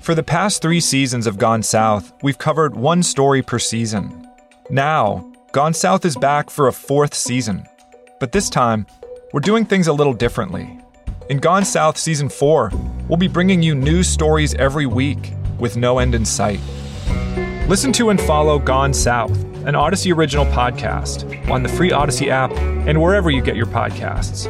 For the past 3 seasons of Gone South, we've covered one story per season. Now, Gone South is back for a 4th season. But this time, we're doing things a little differently. In Gone South Season 4, we'll be bringing you news stories every week with no end in sight. Listen to and follow Gone South, an Odyssey original podcast, on the free Odyssey app and wherever you get your podcasts.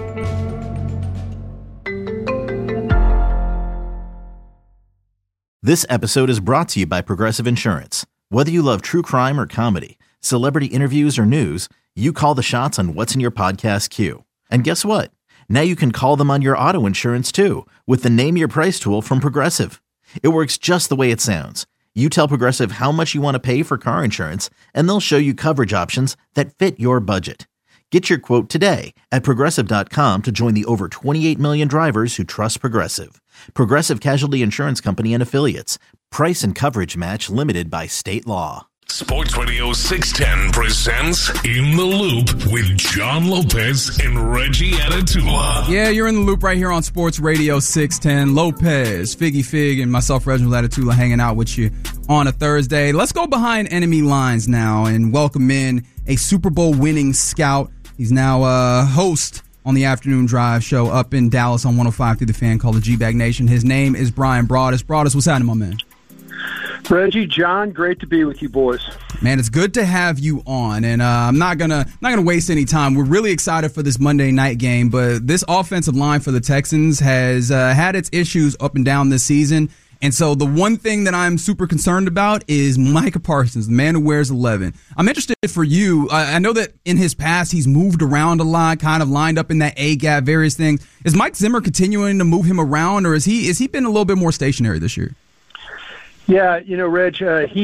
This episode is brought to you by Progressive Insurance. Whether you love true crime or comedy, celebrity interviews or news, you call the shots on what's in your podcast queue. And guess what? Now you can call them on your auto insurance too with the Name Your Price tool from Progressive. It works just the way it sounds. You tell Progressive how much you want to pay for car insurance, and they'll show you coverage options that fit your budget. Get your quote today at Progressive.com to join the over 28 million drivers who trust Progressive. Progressive Casualty Insurance Company and Affiliates. Price and coverage match limited by state law. Sports Radio 610 presents In the Loop with John Lopez and Reggie Atatula. Yeah, you're in the loop right here on Sports Radio 610. Lopez, Figgy Fig, and myself, Reginald Atatula, hanging out with you on a Thursday. Let's go behind enemy lines now and welcome in a Super Bowl winning scout. He's now a host on the Afternoon Drive show up in Dallas on 105 through the fan called the G-Bag Nation. His name is Bryan Broaddus. Broaddus, what's happening, my man? Reggie, John, great to be with you boys. Man, it's good to have you on, and I'm not gonna waste any time. We're really excited for this Monday night game, but this offensive line for the Texans has had its issues up and down this season. And so the one thing that I'm super concerned about is Micah Parsons, the man who wears 11. I'm interested for you. I know that in his past he's moved around a lot, kind of lined up in that A-gap, various things. Is Mike Zimmer continuing to move him around, or is he been a little bit more stationary this year? Yeah, Reg,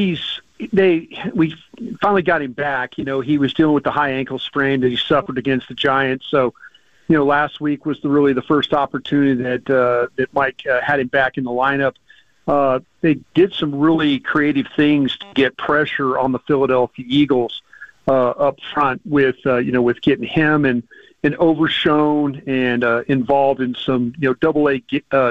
we finally got him back. He was dealing with the high ankle sprain that he suffered against the Giants. So, last week was really the first opportunity that Mike had him back in the lineup. They did some really creative things to get pressure on the Philadelphia Eagles up front with getting him and Overshown and involved in some double A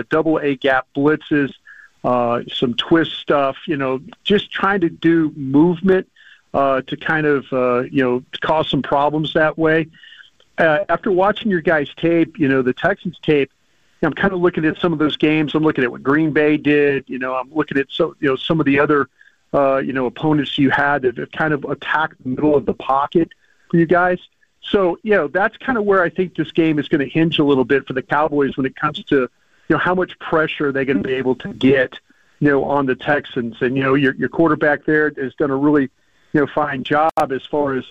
gap blitzes, some twist stuff. Just trying to do movement to kind of cause some problems that way. After watching your guys' tape, the Texans tape. I'm kind of looking at some of those games. I'm looking at what Green Bay did. I'm looking at some of the other opponents you had that have kind of attacked the middle of the pocket for you guys. So that's kind of where I think this game is going to hinge a little bit for the Cowboys when it comes to how much pressure they're going to be able to get on the Texans. And your quarterback there has done a really fine job as far as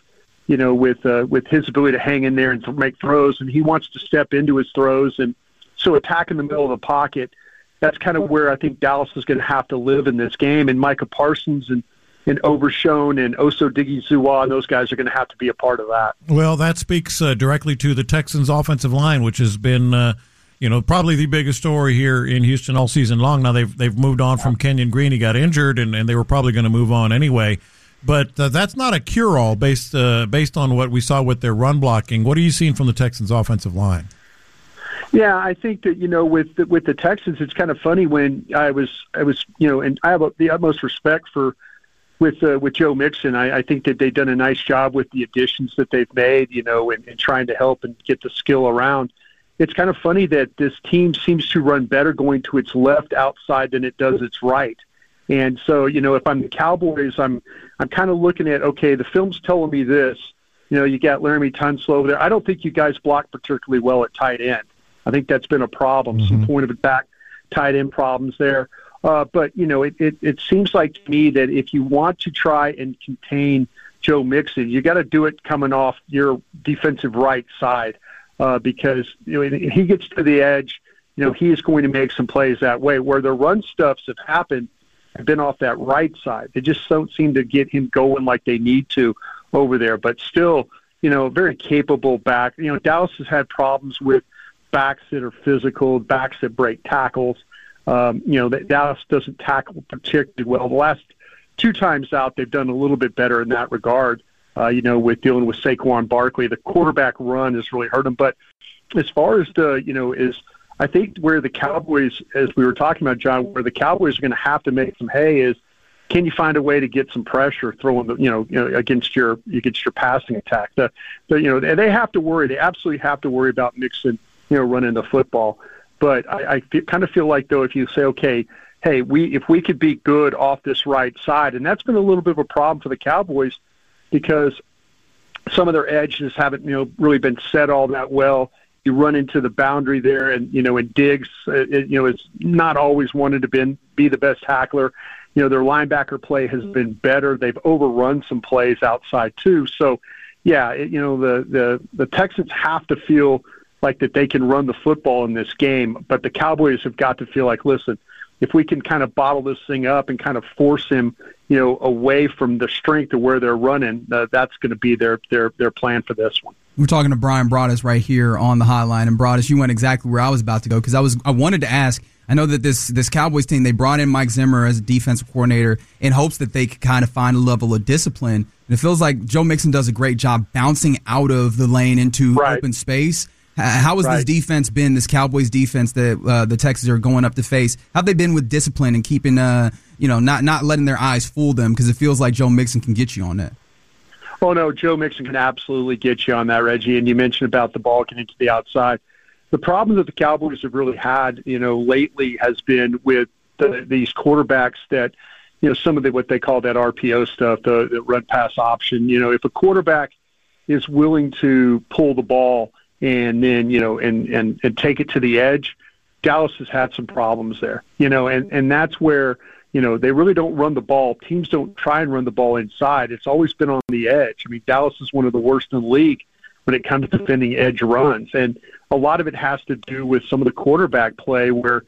with his ability to hang in there and to make throws, and he wants to step into his throws. And so attacking the middle of the pocket, that's kind of where I think Dallas is going to have to live in this game. And Micah Parsons and Overshown and Oso Digizua, and those guys are going to have to be a part of that. Well, that speaks directly to the Texans' offensive line, which has been, probably the biggest story here in Houston all season long. Now they've moved on from Kenyon Green. He got injured, and they were probably going to move on anyway. But that's not a cure-all based on what we saw with their run blocking. What are you seeing from the Texans' offensive line? Yeah, I think that with the Texans, it's kind of funny when I was and I have the utmost respect with Joe Mixon. I think that they've done a nice job with the additions that they've made, and trying to help and get the skill around. It's kind of funny that this team seems to run better going to its left outside than it does its right. And so, if I'm the Cowboys, I'm kind of looking at, okay, the film's telling me this. You got Laramie Tunsil over there. I don't think you guys block particularly well at tight end. I think that's been a problem, some point of attack, tight end problems there. But, it seems like to me that if you want to try and contain Joe Mixon, you got to do it coming off your defensive right side because, if he gets to the edge, he is going to make some plays that way. Where the run stuffs have happened have been off that right side. They just don't seem to get him going like they need to over there. But still, very capable back. Dallas has had problems with backs that are physical, backs that break tackles. Dallas doesn't tackle particularly well. The last 2 times out, they've done a little bit better in that regard, with dealing with Saquon Barkley. The quarterback run has really hurt them. But as far as I think where the Cowboys, as we were talking about, John, where the Cowboys are going to have to make some hay is, can you find a way to get some pressure throwing against your passing attack? They have to worry. They absolutely have to worry about Mixon, running the football. But I kind of feel like, though, if you say, okay, hey, if we could be good off this right side, and that's been a little bit of a problem for the Cowboys because some of their edges haven't really been set all that well. You run into the boundary there, and and Diggs, is not always wanted to be the best tackler. Their linebacker play has been better. They've overrun some plays outside too. So, yeah, the Texans have to feel like that they can run the football in this game, but the Cowboys have got to feel like, listen, if we can kind of bottle this thing up and kind of force him, away from the strength of where they're running, that's going to be their plan for this one. We're talking to Bryan Broaddus right here on the hotline, and Broaddus, you went exactly where I was about to go because I wanted to ask. I know that this Cowboys team, they brought in Mike Zimmer as a defensive coordinator in hopes that they could kind of find a level of discipline. And it feels like Joe Mixon does a great job bouncing out of the lane into open space. How has this defense been, this Cowboys defense that the Texans are going up to face? How have they been with discipline and keeping, not letting their eyes fool them? Because it feels like Joe Mixon can get you on that. Oh, no, Joe Mixon can absolutely get you on that, Reggie. And you mentioned about the ball getting to the outside. The problem that the Cowboys have really had, lately has been with these quarterbacks that, some of what they call that RPO stuff, the run-pass option. If a quarterback is willing to pull the ball and then, and take it to the edge, Dallas has had some problems there, and that's where, they really don't run the ball. Teams don't try and run the ball inside. It's always been on the edge. I mean, Dallas is one of the worst in the league when it comes to defending edge runs. And a lot of it has to do with some of the quarterback play where,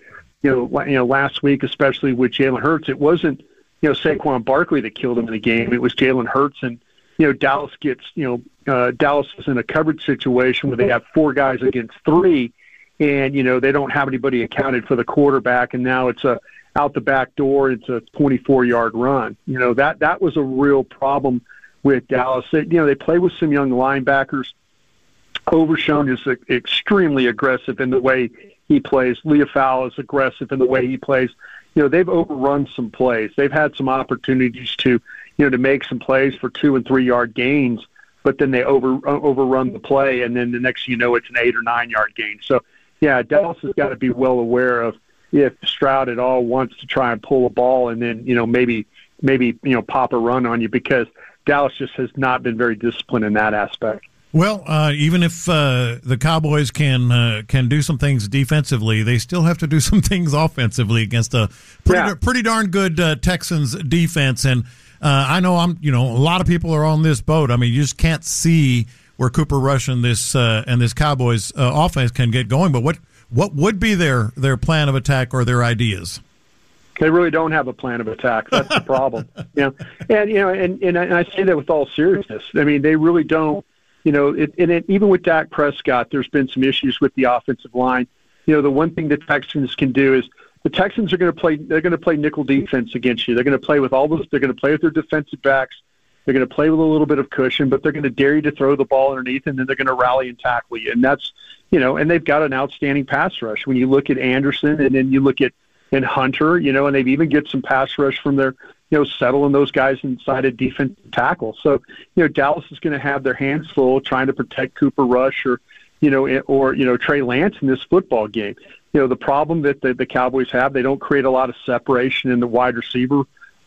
last week, especially with Jalen Hurts, it wasn't, Saquon Barkley that killed him in the game. It was Jalen Hurts. And, Dallas gets, Dallas is in a coverage situation where they have 4 guys against 3 and, they don't have anybody accounted for the quarterback. And now it's out the back door. It's a 24-yard run. That was a real problem with Dallas. They play with some young linebackers. Overshown is extremely aggressive in the way he plays. Leofau is aggressive in the way he plays. They've overrun some plays. They've had some opportunities to make some plays for 2 and 3 yard gains, but then they overrun the play, and then the next thing you know, it's an 8 or 9 yard gain. So, yeah, Dallas has got to be well aware of if Stroud at all wants to try and pull a ball and then maybe pop a run on you, because Dallas just has not been very disciplined in that aspect. Well, even if the Cowboys can do some things defensively, they still have to do some things offensively against a pretty darn good Texans defense. And I know a lot of people are on this boat. I mean, you just can't see where Cooper Rush and this Cowboys offense can get going. But what would be their plan of attack or their ideas? They really don't have a plan of attack. That's the problem. And I say that with all seriousness. I mean, they really don't. Even with Dak Prescott, there's been some issues with the offensive line. The one thing the Texans can do is the Texans are going to play. They're going to play nickel defense against you. They're going to play with all those. They're going to play with their defensive backs. They're going to play with a little bit of cushion, but they're going to dare you to throw the ball underneath, and then they're going to rally and tackle you. And that's and they've got an outstanding pass rush. When you look at Anderson, and then you look at Hunter, and they've even get some pass rush from their settling those guys inside a defensive tackle. So, Dallas is going to have their hands full trying to protect Cooper Rush or Trey Lance in this football game. The problem that the Cowboys have, they don't create a lot of separation in the wide receiver,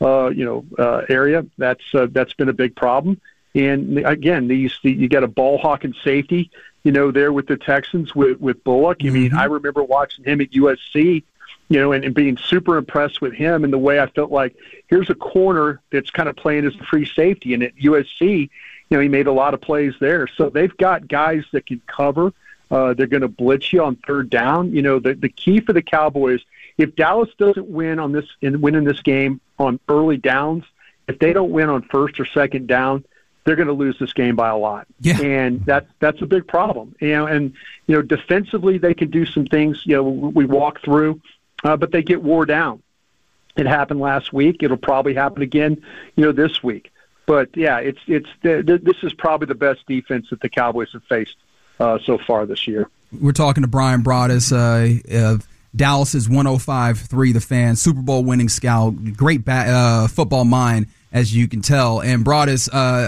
area. That's been a big problem. And again, you got a ball hawking safety, there with the Texans with Bullock. I mean, I remember watching him at USC, and being super impressed with him and the way I felt like here's a corner that's kind of playing as a free safety. And at USC, he made a lot of plays there. So they've got guys that can cover. They're going to blitz you on third down. The key for the Cowboys, if Dallas doesn't win in this game on early downs, if they don't win on first or second down, they're going to lose this game by a lot. Yeah. And that's a big problem. Defensively they can do some things, we walk through. But they get wore down. It happened last week. It'll probably happen again, this week. But yeah, this is probably the best defense that the Cowboys have faced so far this year. We're talking to Bryan Broaddus of Dallas's 105.3 The Fan, Super Bowl winning scout, great football mind, as you can tell. And Broaddus,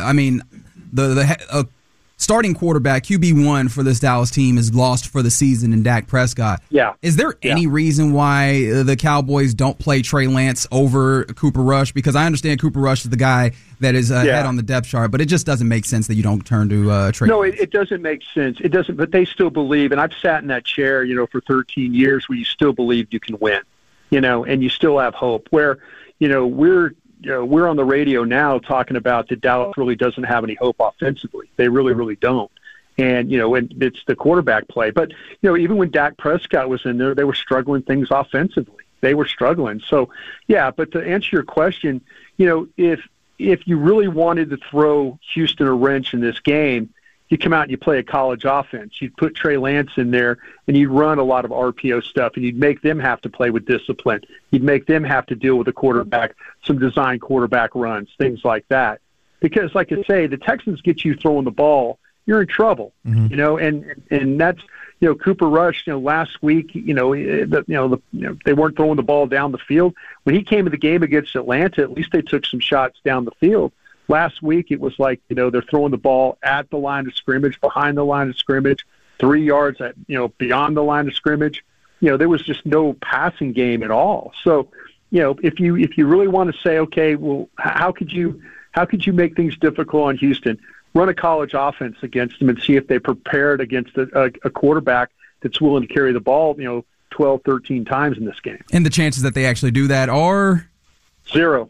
the starting quarterback, QB1 for this Dallas team, is lost for the season in Dak Prescott. Yeah. Is there any reason why the Cowboys don't play Trey Lance over Cooper Rush? Because I understand Cooper Rush is the guy that is ahead on the depth chart, but it just doesn't make sense that you don't turn to Trey Lance. No, it doesn't make sense. It doesn't, but they still believe, and I've sat in that chair, for 13 years where you still believe you can win, and you still have hope. Where, we're on the radio now talking about that Dallas really doesn't have any hope offensively. They really, really don't. And, and it's the quarterback play. But, even when Dak Prescott was in there, they were struggling things offensively. They were struggling. So, yeah, but to answer your question, if you really wanted to throw Houston a wrench in this game, you come out and you play a college offense. You'd put Trey Lance in there, and you'd run a lot of RPO stuff, and you'd make them have to play with discipline. You'd make them have to deal with the quarterback, some design quarterback runs, things like that. Because, like I say, the Texans get you throwing the ball, you're in trouble. And that's Cooper Rush. Last week, they weren't throwing the ball down the field. When he came to the game against Atlanta, at least they took some shots down the field. Last week, it was like, they're throwing the ball at the line of scrimmage, behind the line of scrimmage, 3 yards beyond the line of scrimmage. There was just no passing game at all. So, if you really want to say, okay, well, how could you make things difficult on Houston? Run a college offense against them and see if they prepared against a quarterback that's willing to carry the ball, 12, 13 times in this game. And the chances that they actually do that are? 0.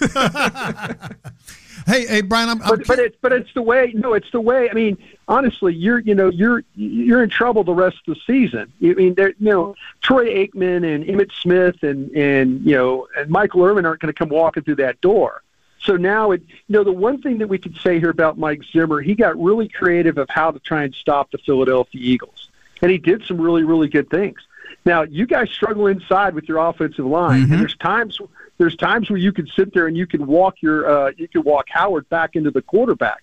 Hey, Brian, but it's the way. No, it's the way. I mean, honestly, you're in trouble the rest of the season. I mean, Troy Aikman and Emmitt Smith and Michael Irvin aren't going to come walking through that door. So now the one thing that we could say here about Mike Zimmer, he got really creative of how to try and stop the Philadelphia Eagles, and he did some really, really good things. Now, you guys struggle inside with your offensive line, and there's times where you can sit there and you can walk Howard back into the quarterback.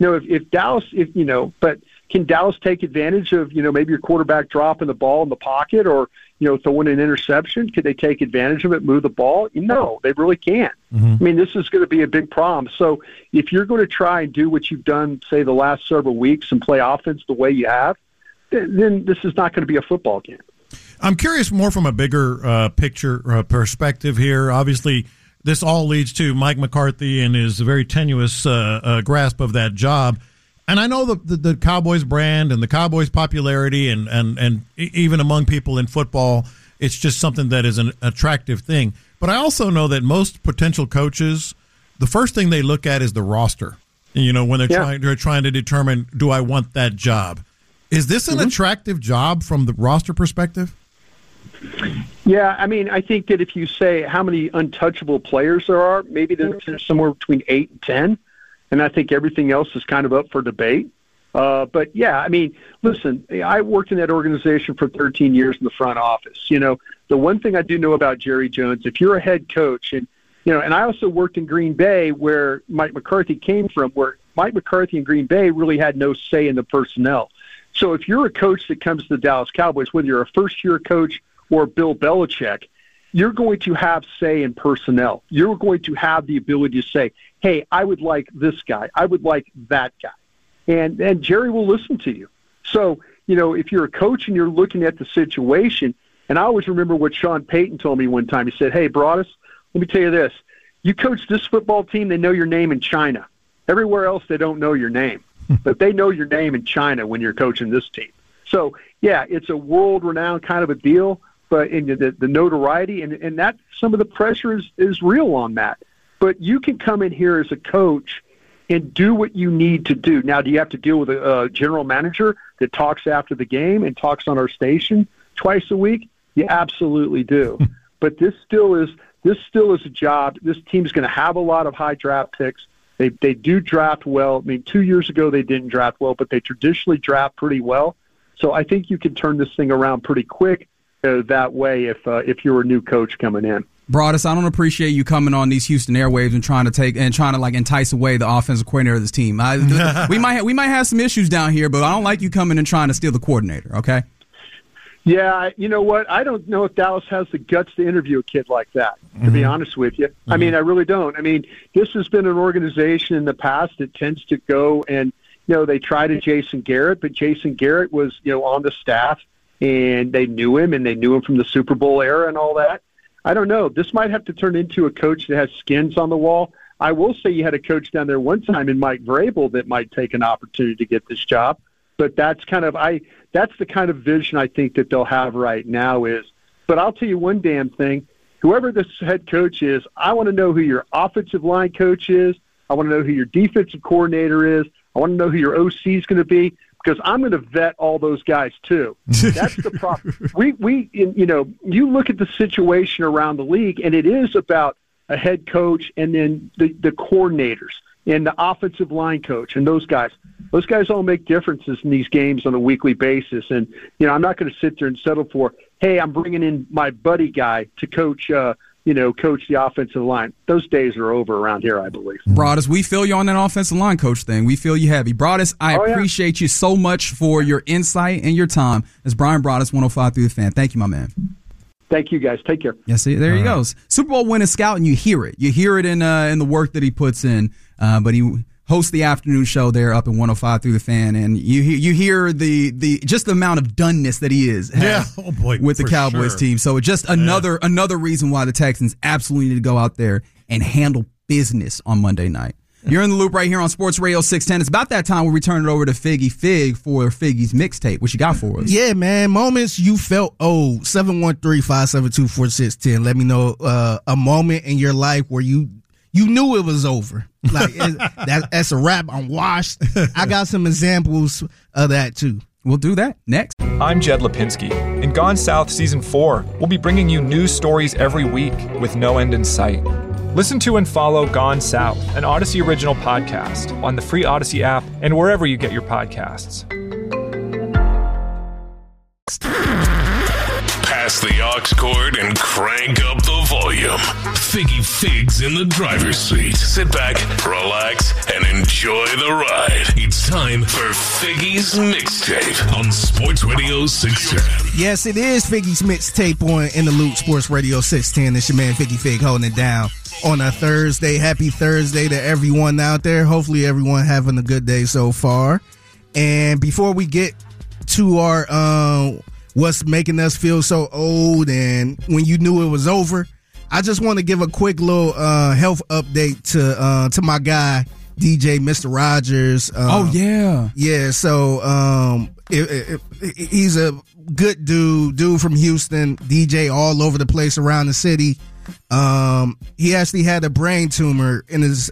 But can Dallas take advantage of, maybe your quarterback dropping the ball in the pocket or, throwing an interception? Could they take advantage of it, move the ball? No, they really can't. I mean, this is going to be a big problem. So if you're going to try and do what you've done, say, the last several weeks and play offense the way you have, then this is not going to be a football game. I'm curious more from a bigger picture perspective here. Obviously, this all leads to Mike McCarthy and his very tenuous grasp of that job. And I know the Cowboys brand and the Cowboys popularity and even among people in football, it's just something that is an attractive thing. But I also know that most potential coaches, the first thing they look at is the roster. When they're trying to determine, do I want that job? Is this an attractive job from the roster perspective? Yeah, I mean, I think that if you say how many untouchable players there are, maybe there's somewhere between 8 and 10, and I think everything else is kind of up for debate. But, yeah, I mean, listen, I worked in that organization for 13 years in the front office. The one thing I do know about Jerry Jones, if you're a head coach, and I also worked in Green Bay where Mike McCarthy came from, where Mike McCarthy in Green Bay really had no say in the personnel. So if you're a coach that comes to the Dallas Cowboys, whether you're a first-year coach or Bill Belichick, you're going to have say in personnel. You're going to have the ability to say, hey, I would like this guy. I would like that guy. And Jerry will listen to you. So, if you're a coach and you're looking at the situation, and I always remember what Sean Payton told me one time. He said, hey, Broaddus, let me tell you this. You coach this football team, they know your name in China. Everywhere else, they don't know your name. But they know your name in China when you're coaching this team. So, yeah, it's a world-renowned kind of a deal. But in the notoriety and that some of the pressure is real on that. But you can come in here as a coach and do what you need to do. Now, do you have to deal with a general manager that talks after the game and talks on our station twice a week? You absolutely do. But this still is a job. This team's going to have a lot of high draft picks. They do draft well. I mean, 2 years ago they didn't draft well, but they traditionally draft pretty well. So I think you can turn this thing around pretty quick that way if you're a new coach coming in. Broadus, I don't appreciate you coming on these Houston airwaves and trying to like entice away the offensive coordinator of this team. We might have some issues down here, but I don't like you coming and trying to steal the coordinator. Okay. Yeah, you know what? I don't know if Dallas has the guts to interview a kid like that, to be honest with you. I mean, I really don't. I mean, this has been an organization in the past that tends to go and, they tried a Jason Garrett, but Jason Garrett was, on the staff, and they knew him, and they knew him from the Super Bowl era and all that. I don't know. This might have to turn into a coach that has skins on the wall. I will say you had a coach down there one time in Mike Vrabel that might take an opportunity to get this job, but that's the kind of vision I think that they'll have right now is. But I'll tell you one damn thing. Whoever this head coach is, I want to know who your offensive line coach is. I want to know who your defensive coordinator is. I want to know who your OC is going to be, because I'm going to vet all those guys too. That's the problem. You look at the situation around the league, and it is about a head coach and then the coordinators and the offensive line coach and those guys. Those guys all make differences in these games on a weekly basis. And, I'm not going to sit there and settle for, hey, I'm bringing in my buddy guy to coach the offensive line. Those days are over around here, I believe. Broadus, we feel you on that offensive line coach thing. We feel you heavy. Broadus, I appreciate you so much for your insight and your time. It's Brian Broadus, 105 Through the Fan. Thank you, my man. Thank you, guys. Take care. Yes, there he goes. Super Bowl winning scout, and you hear it. You hear it in the work that he puts in. But he hosts the afternoon show there up in 105 Through the Fan, and you hear the just the amount of doneness that he is with the Cowboys team. So just another reason why the Texans absolutely need to go out there and handle business on Monday night. You're in the loop right here on Sports Radio 610. It's about that time where we turn it over to Figgy Fig for Figgy's mixtape. What you got for us? Yeah, man. Moments you felt old. 713-572-4610. Let me know a moment in your life where you knew it was over. Like, that's a wrap. I'm washed. I got some examples of that, too. We'll do that next. I'm Jed Lipinski. In Gone South Season 4, we'll be bringing you news stories every week with no end in sight. Listen to and follow Gone South, an Odyssey original podcast, on the free Odyssey app and wherever you get your podcasts. Pass the aux cord and crank up the volume. Figgy Fig's in the driver's seat. Sit back, relax, and enjoy the ride. It's time for Figgy's Mixtape on Sports Radio 610. Yes, it is Figgy's Mixtape on In the Loop Sports Radio 610. It's your man Figgy Fig holding it down on a Thursday. Happy Thursday to everyone out there. Hopefully everyone having a good day so far. And before we get to our what's making us feel so old and when you knew it was over, I just want to give a quick little health update to my guy DJ Mr. Rogers. Yeah. So he's a good dude from Houston, DJ all over the place around the city. He actually had a brain tumor in his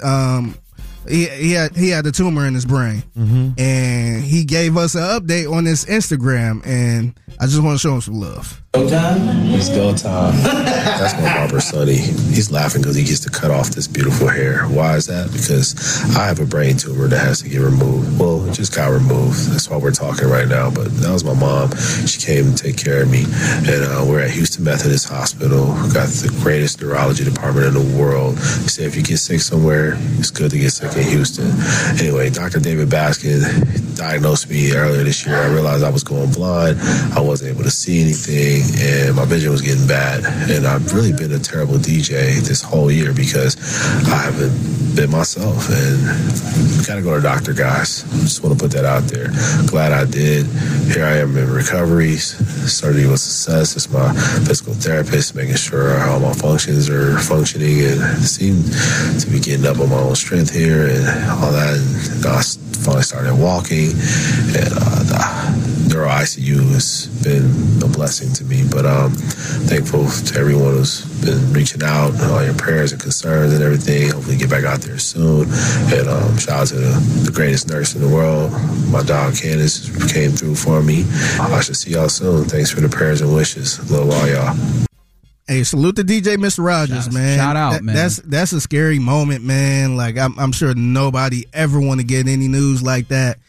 he had a tumor in his brain, and he gave us an update on his Instagram, and I just want to show him some love. It's go time. That's my barber, Sonny. He's laughing because he gets to cut off this beautiful hair. Why is that? Because I have a brain tumor that has to get removed. Well, it just got removed. That's why we're talking right now. But that was my mom. She came to take care of me. And we're at Houston Methodist Hospital. We've got the greatest neurology department in the world. They say if you get sick somewhere, it's good to get sick in Houston. Anyway, Dr. David Baskin diagnosed me earlier this year. I realized I was going blind. I wasn't able to see anything, and my vision was getting bad. And I've really been a terrible DJ this whole year because I haven't been myself. And you got to go to the doctor, guys. Just want to put that out there. Glad I did. Here I am in recovery. Started with success. It's my physical therapist, making sure all my functions are functioning, and seem to be getting up on my own strength here and all that. And I finally started walking, and the neuro ICU has been a blessing to me. But I'm thankful to everyone who's been reaching out, all your prayers and concerns and everything. Hopefully get back out there soon. And shout out to the greatest nurse in the world. My dog Candace came through for me. I should see y'all soon. Thanks for the prayers and wishes. Love all y'all. Hey, salute to DJ Mr. Rogers, man. Shout out, man. That's a scary moment, man. Like I'm sure nobody ever want to get any news like that.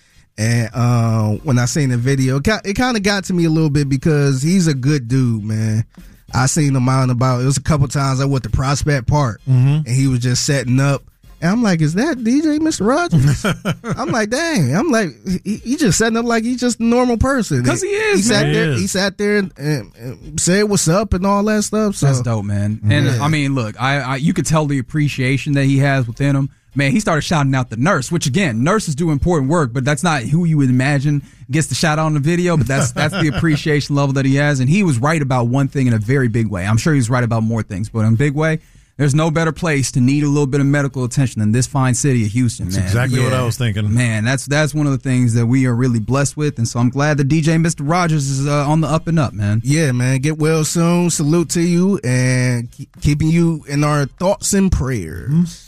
And when I seen the video, it kind of got to me a little bit because he's a good dude, man. I seen him out and about. It was a couple times I went to Prospect Park, and he was just setting up. And I'm like, is that DJ Mr. Rogers? I'm like, dang. I'm like, he just setting up like he's just a normal person. Because he is, He sat there and said what's up and all that stuff. So. That's dope, man. And I mean, look, you could tell the appreciation that he has within him. Man, he started shouting out the nurse, which again, nurses do important work, but that's not who you would imagine gets the shout out on the video, but that's the appreciation level that he has. And he was right about one thing in a very big way. I'm sure he's right about more things, but in a big way, there's no better place to need a little bit of medical attention than this fine city of Houston, man. That's exactly what I was thinking. Man, that's one of the things that we are really blessed with, and so I'm glad that DJ Mr. Rogers is on the up and up, man. Yeah, man. Get well soon. Salute to you, and keeping you in our thoughts and prayers.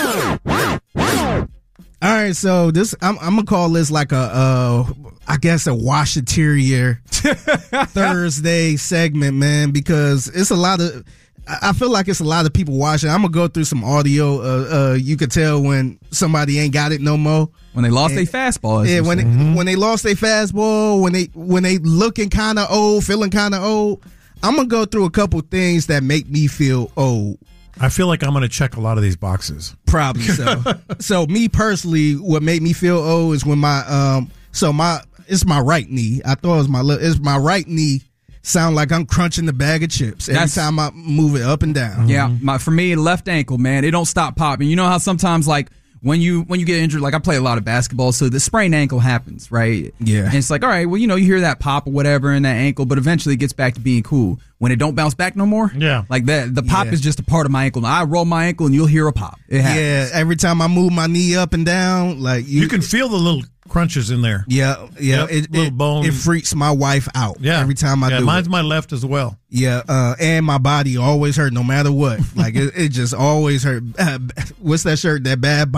All right, so this I'm gonna call this like I guess a washateria Thursday segment, man, because it's a lot of. I feel like it's a lot of people watching. I'm gonna go through some audio. You could tell when somebody ain't got it no more. When they lost their fastball. Yeah, when they lost their fastball, when they looking kind of old, feeling kind of old. I'm gonna go through a couple things that make me feel old. I feel like I'm going to check a lot of these boxes. Probably so. So me personally, what made me feel old is when it's my right knee. I thought it was my right knee. Sound like I'm crunching the bag of chips every time I move it up and down. Yeah, for me, left ankle, man, it don't stop popping. You know how sometimes like when you get injured, like I play a lot of basketball, so the sprained ankle happens, right? Yeah. And it's like, all right, well, you hear that pop or whatever in that ankle, but eventually it gets back to being cool. When it don't bounce back no more, like that, the pop is just a part of my ankle. I roll my ankle and you'll hear a pop. It happens. Yeah, every time I move my knee up and down, like you can feel the little crunches in there. Yeah. Little bones. It freaks my wife out. Yeah. Every time I do. Mine's my left as well. Yeah. And my body always hurt no matter what. Like it just always hurt. What's that shirt? That bad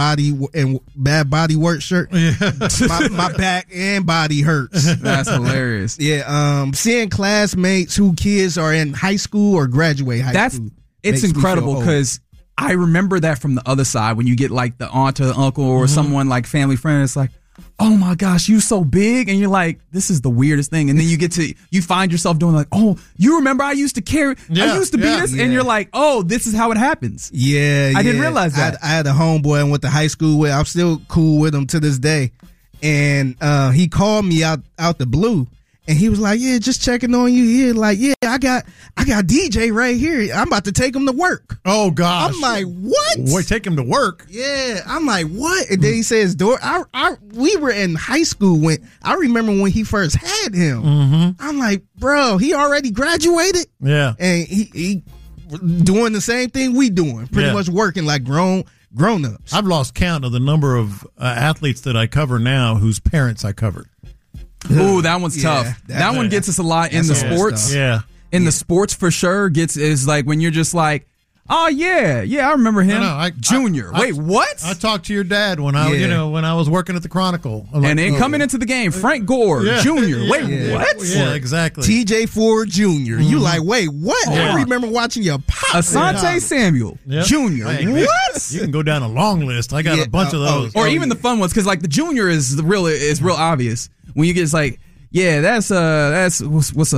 body work shirt. Yeah. my back and body hurts. That's hilarious. Yeah. Seeing classmates who kids are in high school or graduate high school. It's incredible because I remember that from the other side when you get like the aunt or the uncle or someone like family friend. It's like, oh my gosh, you so big, and you're like, this is the weirdest thing. And then you find yourself doing like, oh, you remember I used to be this, and you're like, oh, this is how it happens. Yeah, I didn't realize that. I had a homeboy I went to high school with. I'm still cool with him to this day, and he called me out the blue. And he was like, yeah, just checking on you here. Like, yeah, I got DJ right here. I'm about to take him to work. Oh, gosh. I'm like, what? Boy, take him to work? Yeah. I'm like, what? And then he says, we were in high school I remember when he first had him. Mm-hmm. I'm like, bro, he already graduated? Yeah. And he doing the same thing we doing. Pretty much working like grown-ups. I've lost count of the number of athletes that I cover now whose parents I covered. Ooh, that one's tough. That one gets us a lot in the sports. Yeah. In the sports for sure is like when you're just like, oh yeah, I remember him. Junior. Wait, what? I talked to your dad when I was working at the Chronicle. And then coming into the game, Frank Gore, Jr. Wait, what? Yeah, exactly. TJ Ford Jr. You like, wait, what? I remember watching your pop. Asante Samuel Jr. What? You can go down a long list. I got a bunch of those. Or even the fun ones, because like the junior is real obvious. When you get it's like, yeah, that's what's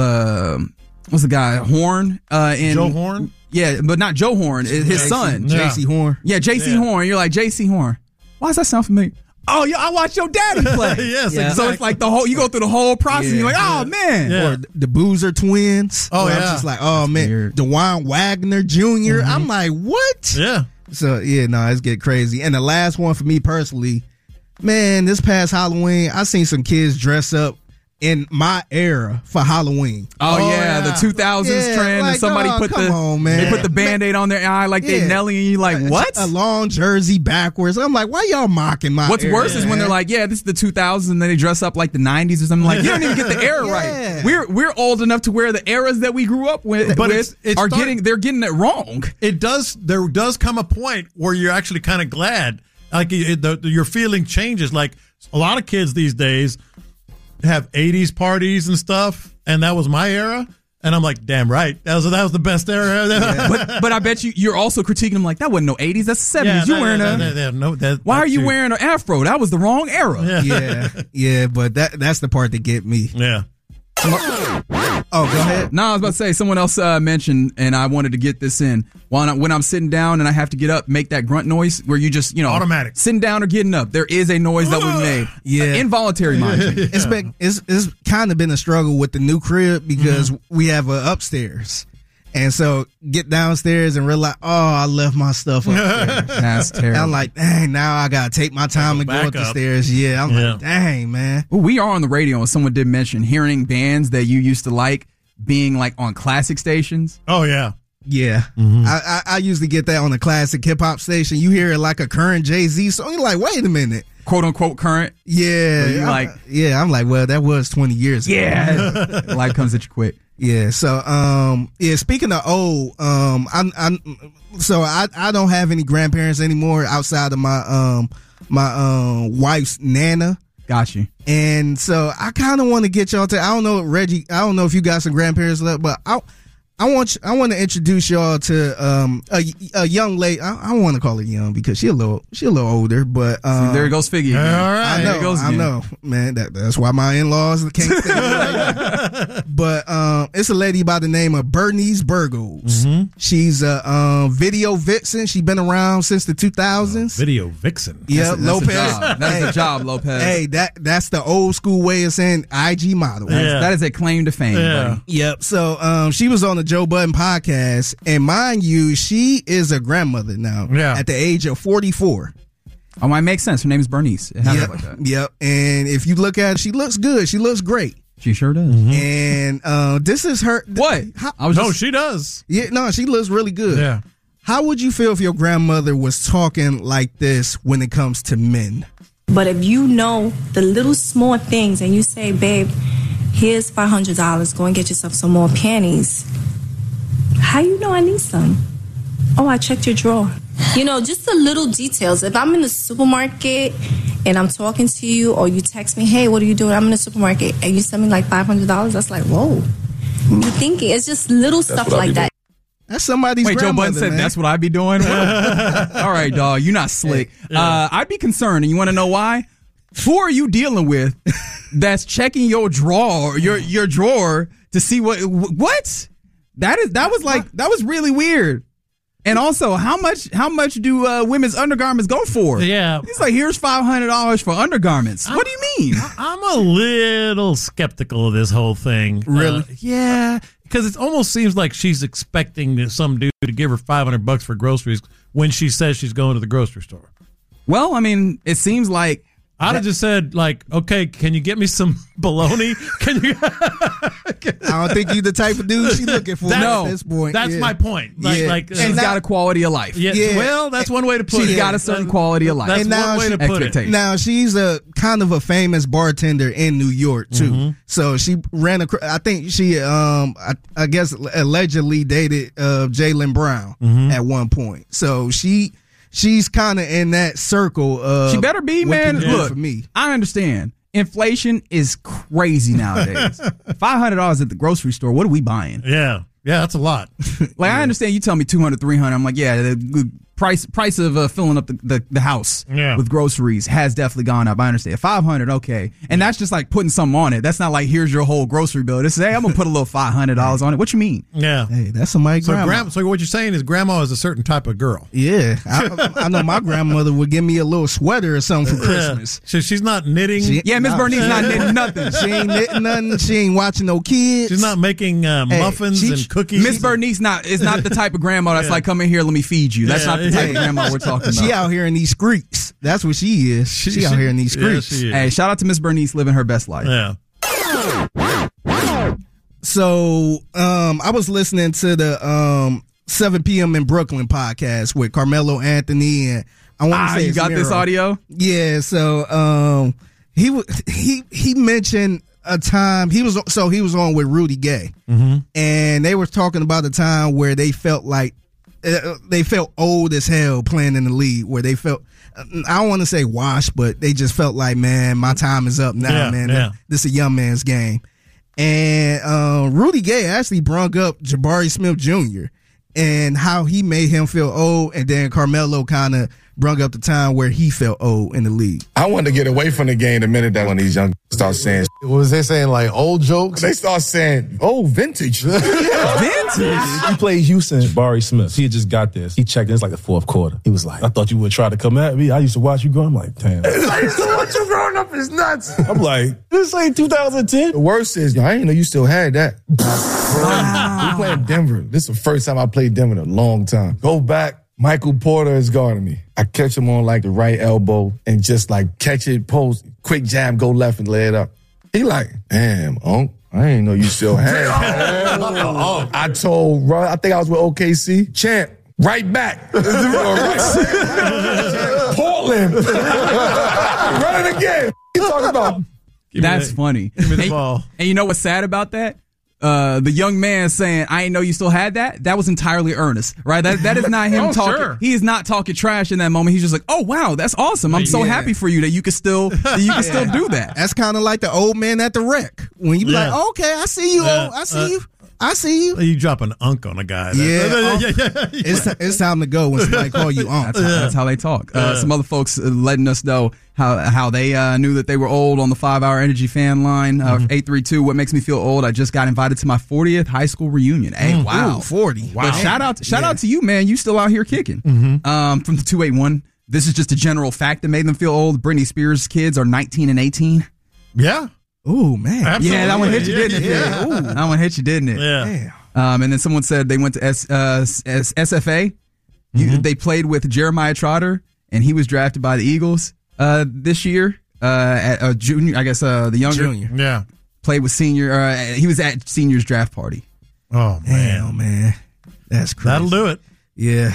the guy Horn Joe Horn? Yeah, but not Joe Horn, his son. J.C. Horn. Yeah, J.C. Horn. You're like, J.C. Horn. Why does that sound familiar? Oh, yeah, I watched your daddy play. Yes, exactly. So it's like you go through the whole process and you're like, oh, man. Yeah. Or the Boozer twins. Oh, yeah. I'm just like, oh, man. Weird. DeJuan Wagner Jr. Mm-hmm. I'm like, what? Yeah. So, it's get crazy. And the last one for me personally, man, this past Halloween, I seen some kids dress up in my era for Halloween. Oh yeah, the 2000s trend, like, and somebody put the Band-Aid on their eye like they Nelly, and you like, what? A long jersey backwards. I'm like, why y'all mocking my What's era? worse is when they're like, yeah, this is the 2000s, and then they dress up like the 90s or something. Like, you don't even get the era right. We're old enough to where the eras that we grew up with, they're getting it wrong. There does come a point where you're actually kind of glad. Like your feeling changes. Like a lot of kids these days have 80s parties and stuff, and that was my era. And I'm like, damn right, that was the best era. Yeah. But I bet you're also critiquing them like that wasn't no 80s, that's the 70s. Why are you wearing an afro? That was the wrong era. Yeah, but that's the part that get me. Yeah. Oh, go ahead. No, I was about to say, someone else mentioned, and I wanted to get this in. When I'm sitting down and I have to get up, make that grunt noise where you just, automatic. Sitting down or getting up. There is a noise that we made. Yeah. Involuntary, mind you. It's kind of been a struggle with the new crib because we have an upstairs. And so get downstairs and realize, I left my stuff upstairs. That's terrible. And I'm like, dang, now I got to take my time and go up the stairs. Yeah, I'm like, dang, man. Well, we are on the radio, and someone did mention hearing bands that you used to like being like on classic stations. Oh, yeah. Yeah. I usually get that on a classic hip-hop station. You hear it like a current Jay-Z song. You're like, wait a minute. Quote-unquote current. Yeah. I'm like, well, that was 20 years ago. Yeah. Life comes at you quick. Yeah. So, speaking of old, I don't have any grandparents anymore outside of my wife's nana. Got you. And so I kind of want to get y'all to, I don't know, Reggie, I don't know if you got some grandparents left, but I want to introduce y'all to a young lady. I want to call her young because she a little older, but there goes Figgy again. All right, I know, man. That's why my in-laws can't stay right now. But it's a lady by the name of Bernice Burgos. She's a video vixen. She's been around since the 2000s. Video vixen. Yeah, Lopez. That's the job, Lopez. Hey, that's the old school way of saying IG model. That is a claim to fame. Yeah. Buddy. Yep. So she was on the Joe Budden podcast, and mind you, she is a grandmother now at the age of 44. Oh, might make sense. Her name is Bernice. It has like that. Yep. And if you look at her, she looks good. She looks great. She sure does. And this is her. What? She does. Yeah, no, she looks really good. Yeah. How would you feel if your grandmother was talking like this when it comes to men? But if you know the little small things and you say, babe, here's $500, go and get yourself some more panties. How you know I need some? Oh, I checked your drawer. Just the little details. If I'm in the supermarket and I'm talking to you, or you text me, hey, what are you doing? I'm in the supermarket, and you send me like $500, that's like, whoa. You thinking it's just little stuff like that. That's somebody's Wait, grandmother, Joe Budden said man. that's what I'd be doing? All right, dog, you're not slick. I'd be concerned, and you want to know why? Who are you dealing with that's checking your drawer, your drawer to see what? That was really weird. And also, how much do women's undergarments go for? Yeah. He's like, here's $500 for undergarments. What do you mean? I'm a little skeptical of this whole thing. Really? Yeah, because it almost seems like she's expecting some dude to give her $500 for groceries when she says she's going to the grocery store. Well, I mean, it seems like I'd have just said, like, okay, can you get me some bologna? Can you? I don't think you're the type of dude she's looking for at this point. That's my point. She's got a quality of life. Yeah. Well, that's one way to put it. She's got a certain quality of life. That's one way to put it. Now, she's a kind of a famous bartender in New York, too. So she ran I think she, I guess, allegedly dated Jaylen Brown at one point. So she's kind of in that circle. She better be, man. Look, for me. I understand. Inflation is crazy nowadays. $500 at the grocery store. What are we buying? Yeah, that's a lot. I understand you tell me $200, $300. I'm like, yeah, the price of filling up the house with groceries has definitely gone up. I understand. $500, okay. And that's just like putting something on it. That's not like, here's your whole grocery bill. This is, hey, I'm going to put a little $500 on it. What you mean? Yeah. Hey, that's somebody's grandma. So what you're saying is grandma is a certain type of girl. Yeah. I know my grandmother would give me a little sweater or something for Christmas. So she's not knitting. Miss Bernice not knitting nothing. She ain't knitting nothing. She ain't watching no kids. She's not making muffins and cookies. Miss Bernice is not the type of grandma that's like, come in here, let me feed you. That's not the type of grandma we're talking about. She out here in these streets. That's what she is. She out here in these streets. Hey, shout out to Miss Bernice living her best life. Yeah. So I was listening to the 7 p.m. in Brooklyn podcast with Carmelo Anthony, and I want to say you got Miro. this audio? Yeah. So he mentioned a time he was on with Rudy Gay, and they were talking about a time where they felt old as hell playing in the league, where they felt, I don't want to say washed, but they just felt like, man, my time is up now, man. Yeah. This is a young man's game. And Rudy Gay actually brought up Jabari Smith Jr. and how he made him feel old, and then Carmelo kind of brung up the time where he felt old in the league. I wanted to get away from the game the minute that when these young start saying was they saying like old jokes? They start saying, vintage. Vintage? He played Houston. Jabari Smith. He had just got this. He checked in. It's like the fourth quarter. He was like, I thought you would try to come at me. I used to watch you grow. I'm like, damn. I used to watch you growing up is nuts. I'm like, this ain't 2010. The worst is, I didn't know you still had that. We playing Denver. This is the first time I played Denver in a long time. Go back. Michael Porter is guarding me. I catch him on like the right elbow and just like catch it, post, quick jam, go left and lay it up. He like, damn, Unc, I didn't know you still had it. I told Rod, I think I was with OKC, Champ, right back. Portland. Run it again. What you talking about? That's funny. Give me the ball. And you know what's sad about that? The young man saying, I didn't know you still had that. That was entirely earnest, right? That is not him talking. Sure. He is not talking trash in that moment. He's just like, oh, wow, that's awesome. I'm so happy for you that you can still, still do that. That's kind of like the old man at the wreck. When you be like, okay, I see you. I see you. I see you. You drop an unk on a guy. It's time to go when somebody call you unk. That's how they talk. Some other folks letting us know how they knew that they were old on the 5-Hour Energy fan line. 832, what makes me feel old? I just got invited to my 40th high school reunion. Hey, wow. Ooh, 40. Wow. But shout out to you, man. You still out here kicking. From the 281, this is just a general fact that made them feel old. Britney Spears' kids are 19 and 18. Yeah. Ooh, man. Absolutely. Yeah, that one hit you, didn't it? Yeah. Ooh, that one hit you, didn't it? Yeah. And then someone said they went to SFA. They played with Jeremiah Trotter, and he was drafted by the Eagles this year at a junior. I guess the younger. Junior. Yeah. Played with senior. He was at senior's draft party. Oh, man. Damn, man. That's crazy. That'll do it. Yeah.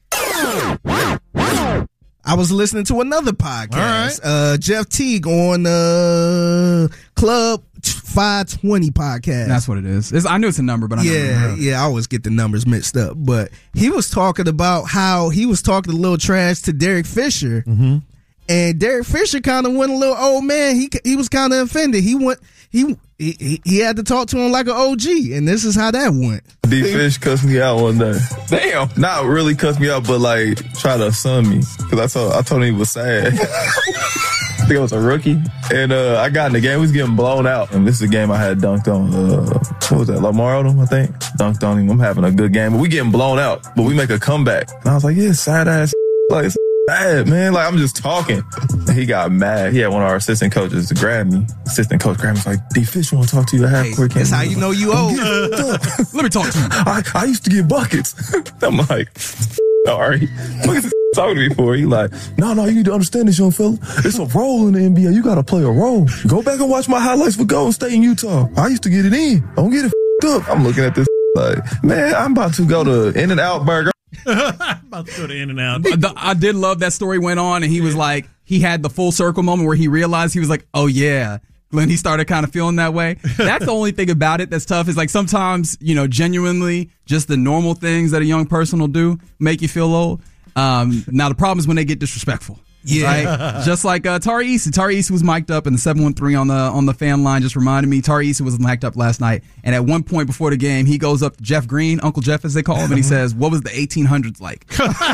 I was listening to another podcast. All right. Jeff Teague on Club 520 podcast. That's what it is. I knew it's a number, but I never heard it. I always get the numbers mixed up. But he was talking about how he was talking a little trash to Derek Fisher, and Derek Fisher kind of went a little old man. He was kind of offended. He had to talk to him like an OG, and this is how that went. D Fish cussed me out one day. Damn. Not really cussed me out, but like try to sun me because I told him he was sad. I think I was a rookie, and I got in the game. We was getting blown out, and this is a game I had dunked on. What was that? Lamar Odom, I think. Dunked on him. I'm having a good game, but we getting blown out. But we make a comeback, and I was like, yeah, sad ass. Like it's bad, man. Like I'm just talking. And he got mad. He had one of our assistant coaches to grab me. Assistant coach grabbed me. Was like, D Fish want to talk to you at half court. That's how you know you old. Let me talk to you. I used to get buckets. I'm like, sorry. What is this talking to me for? He like, no, you need to understand this, young fella. It's a role in the NBA. You got to play a role. Go back and watch my highlights for Golden State in Utah. I used to get it in. Don't get it up. I'm looking at this like, man, I'm about to go to In-N-Out Burger. About to go to In-N-Out. I did love that story went on, and he was like, he had the full circle moment where he realized he was like, oh yeah. When he started kind of feeling that way. That's the only thing about it that's tough is like sometimes, genuinely just the normal things that a young person will do make you feel old. Now the problem is when they get disrespectful. Yeah. Right? Just like Tari Issa. Tari Issa was mic'd up in the 713 on the fan line. Just reminded me, Tari Issa was mic'd up last night. And at one point before the game, he goes up to Jeff Green, Uncle Jeff as they call him, and he says, what was the 1800s like?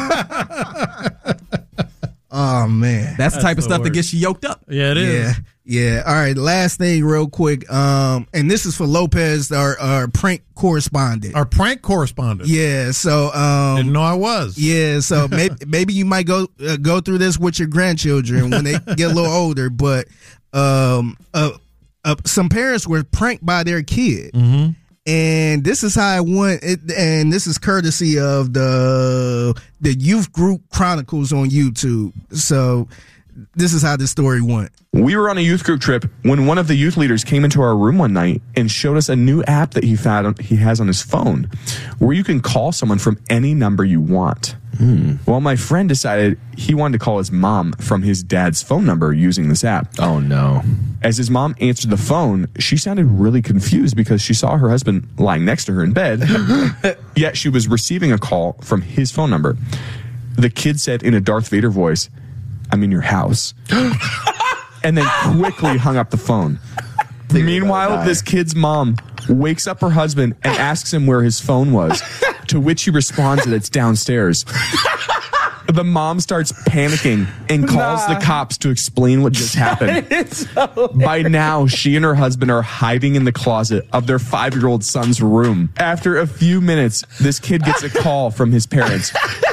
Oh, man. That's the type of stuff that gets you yoked up. Yeah, it is. Yeah. All right. Last thing real quick. And this is for Lopez, our prank correspondent. Our prank correspondent. Yeah. So, didn't know I was. Yeah. So maybe you might go through this with your grandchildren when they get a little older, but, some parents were pranked by their kid. Mm-hmm. And this is how it went, and this is courtesy of the Youth Group Chronicles on YouTube. So this is how this story went. We were on a youth group trip when one of the youth leaders came into our room one night and showed us a new app that he has on his phone where you can call someone from any number you want. Well, my friend decided he wanted to call his mom from his dad's phone number using this app. Oh, no. As his mom answered the phone, she sounded really confused because she saw her husband lying next to her in bed, yet she was receiving a call from his phone number. The kid said in a Darth Vader voice, "I'm in your house," and then quickly hung up the phone. Meanwhile, this kid's mom wakes up her husband and asks him where his phone was, to which he responds that it's downstairs. The mom starts panicking and calls the cops to explain what just happened. By now, she and her husband are hiding in the closet of their 5-year-old son's room. After a few minutes, this kid gets a call from his parents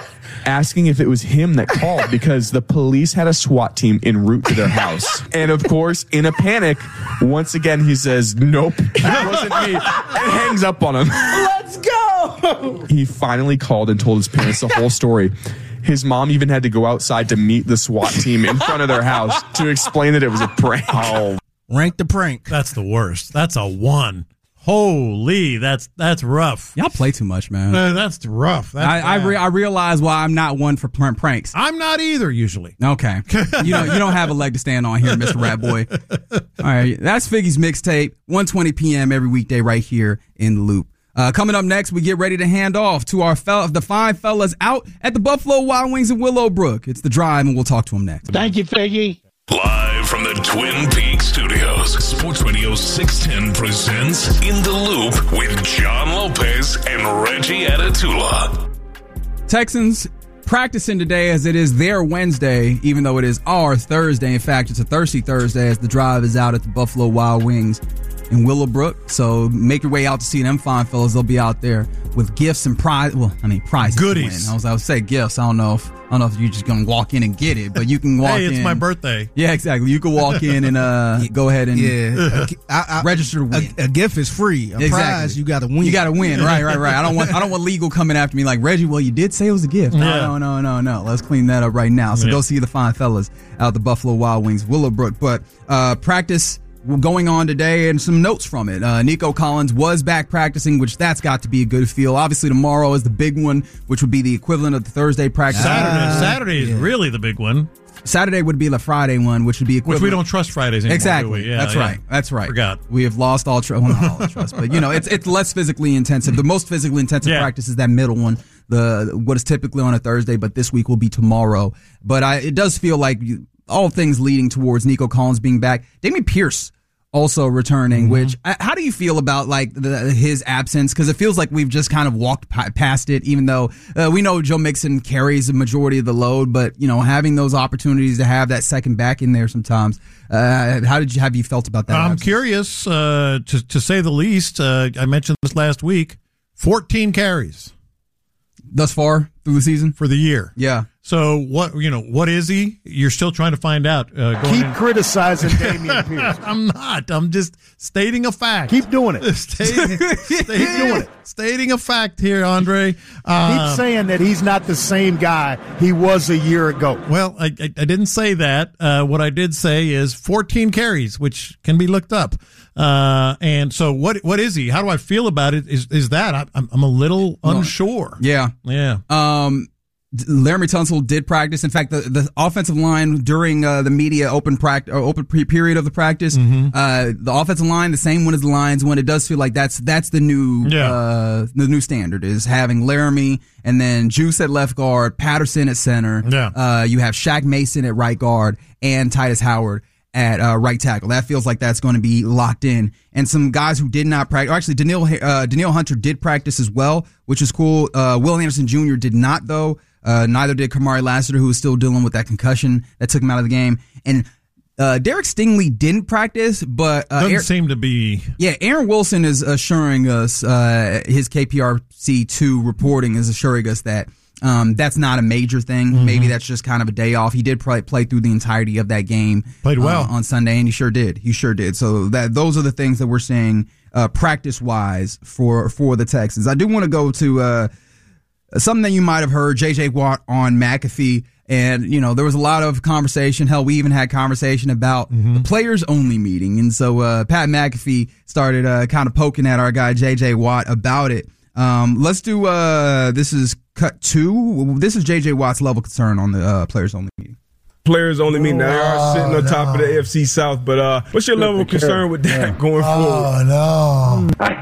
asking if it was him that called because the police had a SWAT team en route to their house. And of course, in a panic, once again, he says, "Nope, it wasn't me," and hangs up on him. Let's go! He finally called and told his parents the whole story. His mom even had to go outside to meet the SWAT team in front of their house to explain that it was a prank. Oh, rank the prank. That's the worst. That's a 1. Holy, that's rough. Y'all play too much, man. That's rough. That's I realize why I'm not one for pranks. I'm not either usually. Okay, you don't have a leg to stand on here, Mr. Rat Boy. All right, that's Figgy's Mixtape, 1:20 p.m. every weekday right here in the Loop. Coming up next, we get ready to hand off to the fine fellas out at the Buffalo Wild Wings in Willowbrook. It's The Drive, and we'll talk to them next. Thank you, Figgy. Live from the Twin Peaks studios, Sports Radio 610 presents In the Loop with John Lopez and Reggie Atatula. Texans practicing today as it is their Wednesday, even though it is our Thursday. In fact, it's a Thirsty Thursday as The Drive is out at the Buffalo Wild Wings in Willowbrook. So make your way out to see them fine fellas. They'll be out there with gifts and prizes. Goodies. I would say gifts. I don't know if you're just gonna walk in and get it, but you can walk in. Hey, it's my birthday. Yeah, exactly. You can walk in and go ahead and register to win. A gift is free. A prize, you got to win. You got to win. Right. I don't want legal coming after me like, Reggie, well, you did say it was a gift. Yeah. No. Let's clean that up right now. So go see the fine fellas out at the Buffalo Wild Wings, Willowbrook. But practice going on today and some notes from it. Nico Collins was back practicing, which that's got to be a good feel. Obviously, tomorrow is the big one, which would be the equivalent of the Thursday practice. Saturday is really the big one. Saturday would be the Friday one, which would be equivalent. Which we don't trust Fridays anymore. Exactly. Do we? Yeah, That's right. Forgot. We have lost all trust. Well, not all trust, but it's less physically intensive. The most physically intensive practice is that middle one, what is typically on a Thursday, but this week will be tomorrow. But it does feel like all things leading towards Nico Collins being back. Dameon Pierce also returning, which how do you feel about his absence? Because it feels like we've just kind of walked past it, even though we know Joe Mixon carries the majority of the load, but having those opportunities to have that second back in there sometimes. Have you felt about that? I'm curious, to say the least. I mentioned this last week. 14 carries thus far through the season for the year. Yeah. So what is he? You're still trying to find out. Keep criticizing Dameon Pierce. I'm not. I'm just stating a fact. Keep doing it. Keep doing it. Stating a fact here, Andre. Keep saying that he's not the same guy he was a year ago. Well, I didn't say that. What I did say is 14 carries, which can be looked up. And so what is he? How do I feel about it? Is that I'm a little unsure. Yeah. Laramie Tunsil did practice. In fact, the offensive line during the media open period of the practice, the offensive line, the same one as the Lions one. It does feel like that's the new standard is having Laramie and then Juice at left guard, Patterson at center. You have Shaq Mason at right guard and Titus Howard at right tackle. That feels like that's going to be locked in. And some guys who did not practice, actually Danielle Hunter did practice as well, which is cool. Will Anderson Jr. did not though. Neither did Kamari Lassiter, who was still dealing with that concussion that took him out of the game. And Derek Stingley didn't practice, but doesn't seem to be. Yeah, Aaron Wilson is assuring us, his KPRC2 reporting is assuring us that that's not a major thing. Maybe that's just kind of a day off. He did play through the entirety of that game. Played well on Sunday, and he sure did. So those are the things that we're seeing practice wise for the Texans. I do want to go to something that you might have heard, J.J. Watt on McAfee. And, there was a lot of conversation. Hell, we even had conversation about the players-only meeting. And so Pat McAfee started kind of poking at our guy J.J. Watt about it. Let's do this is cut 2. This is J.J. Watt's level concern on the players-only meeting. Players-only meeting. Now, they are sitting on top of the AFC South. But what's your level of concern with that going forward? Oh, no.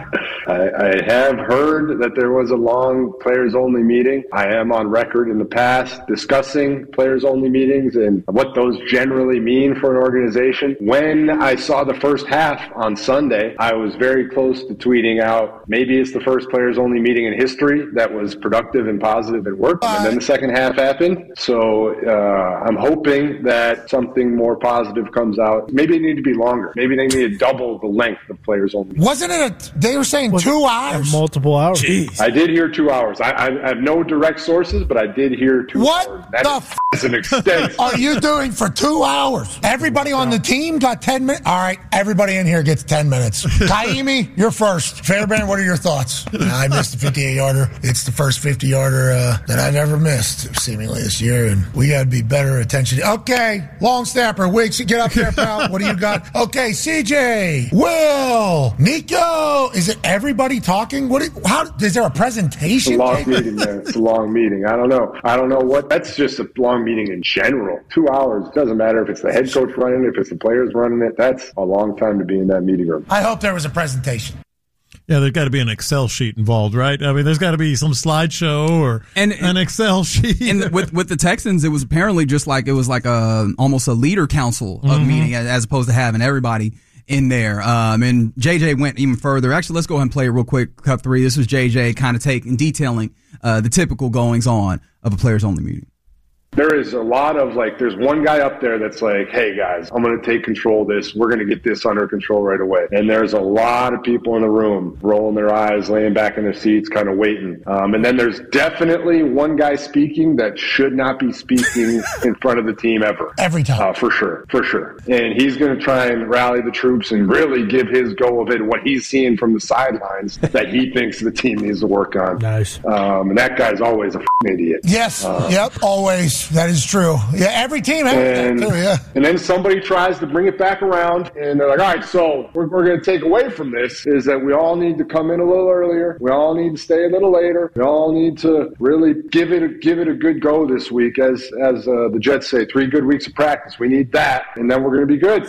I have heard that there was a long players-only meeting. I am on record in the past discussing players-only meetings and what those generally mean for an organization. When I saw the first half on Sunday, I was very close to tweeting out, maybe it's the first players-only meeting in history that was productive and positive and worked. And then the second half happened. So I'm hoping that something more positive comes out. Maybe it need to be longer. Maybe they need to double the length of players-only. Wasn't it they were saying 2 hours? Multiple hours. Jeez. I did hear 2 hours. I have no direct sources, but I did hear 2 hours. That is an extent. Are you doing for 2 hours? Everybody on the team got 10 minutes? All right, everybody in here gets 10 minutes. Kaimi, you're first. Fairbairn, what are your thoughts? I missed the 58-yarder. It's the first 50-yarder that I've ever missed, seemingly, this year, and we got to be better attention. Okay, long snapper. Wiggs, get up there, pal. What do you got? Okay, CJ, Will, Nico. Is it everybody talking? Is there a presentation? It's a long meeting, man. It's a long meeting. I don't know what. That's just a long meeting in general. 2 hours. It doesn't matter if it's the head coach running it, if it's the players running it. That's a long time to be in that meeting room. I hope there was a presentation. Yeah, there's got to be an Excel sheet involved, right? I mean, there's got to be some slideshow or an Excel sheet. And with the Texans, it was apparently just like almost a leader council of meeting as opposed to having everybody in there. And JJ went even further. Actually, let's go ahead and play it real quick. Cut 3. This was JJ kind of detailing the typical goings on of a players only meeting. There is a lot of there's one guy up there that's like, hey guys, I'm going to take control of this. We're going to get this under control right away. And there's a lot of people in the room rolling their eyes, laying back in their seats, kind of waiting. And then there's definitely one guy speaking that should not be speaking in front of the team ever. Every time. For sure. And he's going to try and rally the troops and really give his go of it, what he's seeing from the sidelines that he thinks the team needs to work on. Nice. And that guy's always a idiot. Yes. Yep. Always. That is true. Yeah, every team has that too, yeah. And then somebody tries to bring it back around, and they're like, all right, so we're going to take away from this is that we all need to come in a little earlier. We all need to stay a little later. We all need to really give it a good go this week. As the Jets say, 3 good weeks of practice. We need that, and then we're going to be good.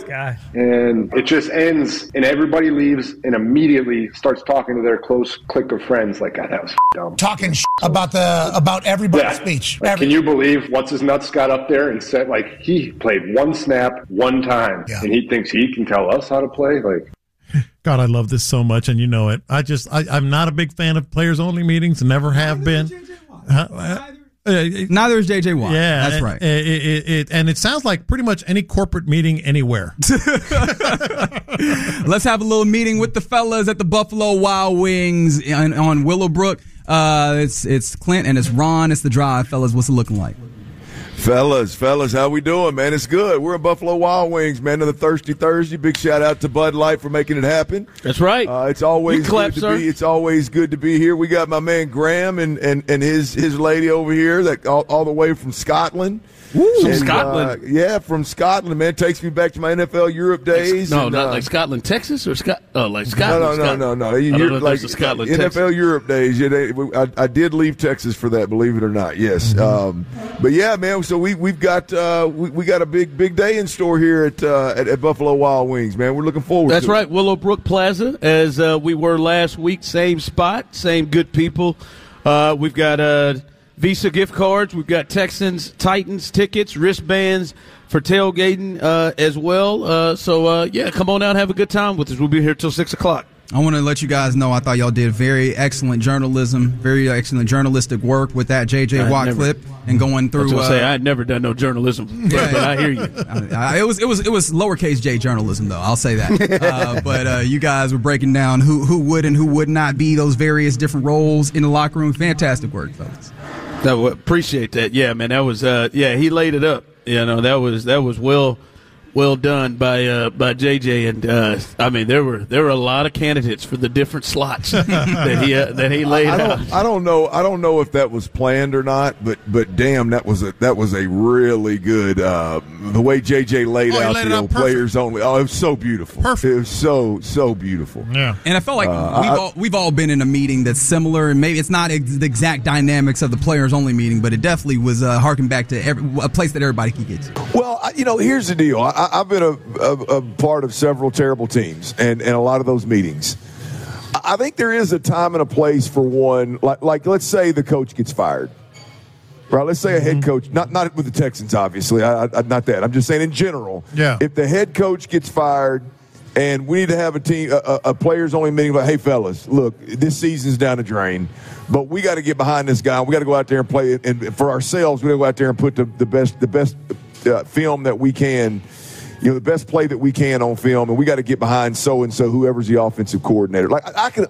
And it just ends, and everybody leaves and immediately starts talking to their close clique of friends like, God, that was dumb. Talking about everybody's speech. Can you believe what's his nuts got up there and said he played one snap one time and he thinks he can tell us how to play? God, I love this so much, and you know it. I'm not a big fan of players only meetings, never have been. Neither is JJ Watt. Yeah, that's right. And it sounds like pretty much any corporate meeting anywhere. Let's have a little meeting with the fellas at the Buffalo Wild Wings on Willowbrook. It's Clint and it's Ron. It's The Drive, fellas. What's it looking like? Fellas, how we doing, man? It's good. We're in Buffalo Wild Wings, man. On the Thirsty Thursday. Big shout out to Bud Light for making it happen. That's right. It's always good to be. It's always good to be here. We got my man Graham and his lady over here that all the way from Scotland. From Scotland? Yeah, from Scotland, man. Takes me back to my NFL Europe days. Not like Scotland, Texas, or like Scotland? No. You're like Scotland, NFL Texas. Europe days. Yeah, I did leave Texas for that, believe it or not. Yes. But yeah, man. So we've got we got a big day in store here at Buffalo Wild Wings, man. We're looking forward. That's to right, it. Willowbrook Plaza, as we were last week. Same spot, same good people. We've got Visa gift cards. We've got Texans, Titans tickets, wristbands for tailgating as well. So come on out and have a good time with us. We'll be here till 6 o'clock. I want to let you guys know I thought y'all did very excellent journalism, very excellent journalistic work with that J.J. Watt clip and going through. I had never done no journalism, but I hear you. It was lowercase J journalism, though. I'll say that. But you guys were breaking down who would and who would not be those various different roles in the locker room. Fantastic work, folks. Appreciate that. Yeah, man, that was he laid it up. That was well done by JJ, and I mean there were a lot of candidates for the different slots that he laid out. I don't know if that was planned or not, but damn, that was a really good the way JJ laid out the players only. Oh, it was so beautiful. Perfect. It was so beautiful. Yeah, and I felt like we've all been in a meeting that's similar, and maybe it's not the exact dynamics of the players only meeting, but it definitely was harking back to a place that everybody could get to. Well, here's the deal. I've been a part of several terrible teams and a lot of those meetings. I think there is a time and a place for one. Like let's say the coach gets fired. Right, let's say a head coach, not with the Texans, obviously. Not that. I'm just saying in general. Yeah. If the head coach gets fired, and we need to have a players-only meeting, like, hey, fellas, look, this season's down the drain, but we got to get behind this guy. We got to go out there and play it, and for ourselves, we got to go out there and put the best film that we can, the best play that we can on film, and we got to get behind so and so, whoever's the offensive coordinator. Like I can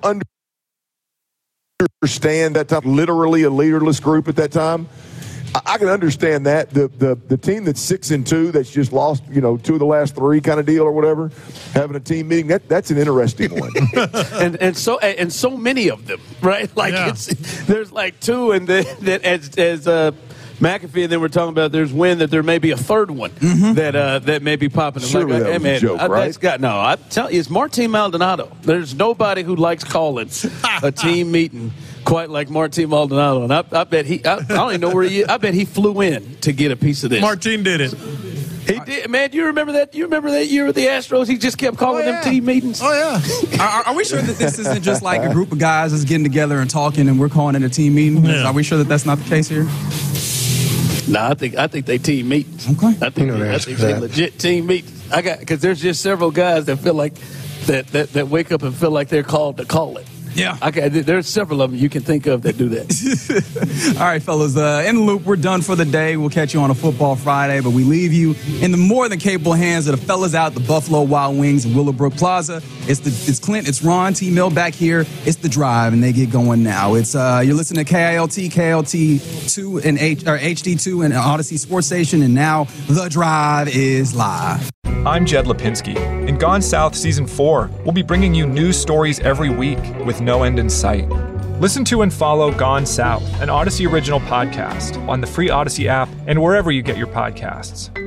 understand that time, literally a leaderless group at that time. I can understand that the team that's 6-2 that's just lost 2 of the last 3 kind of deal or whatever, having a team meeting, that's an interesting one. and so many of them, right? Like there's like 2, and then as McAfee and then we're talking about there's that there may be a third one that may be popping. Surely that was a joke, right? I tell you, it's Martin Maldonado. There's nobody who likes calling a team meeting quite like Martin Maldonado, and I bet I don't even know where he is. I bet he flew in to get a piece of this. Martin did it. He did, man. You remember that? You remember that year with the Astros? He just kept calling them team meetings. Oh yeah. Are we sure that this isn't just like a group of guys that's getting together and talking, and we're calling it a team meeting? Yeah. Are we sure that that's not the case here? No, I think they team meetings. Okay. I think they legit team meetings. because there's just several guys that feel like that wake up and feel like they're called to call it. Yeah. Okay, there's several of them you can think of that do that. All right, fellas, in the loop, we're done for the day. We'll catch you on a Football Friday, but we leave you in the more than capable hands of the fellas out at the Buffalo Wild Wings in Willowbrook Plaza. It's Clint, it's Ron, T-Mill back here. It's The Drive, and they get going now. It's you're listening to KILT2 and HD2 and Odyssey Sports Station, and now The Drive is live. I'm Jed Lipinski. In Gone South Season 4, we'll be bringing you news stories every week with no end in sight. Listen to and follow Gone South, an Odyssey original podcast, on the free Odyssey app and wherever you get your podcasts.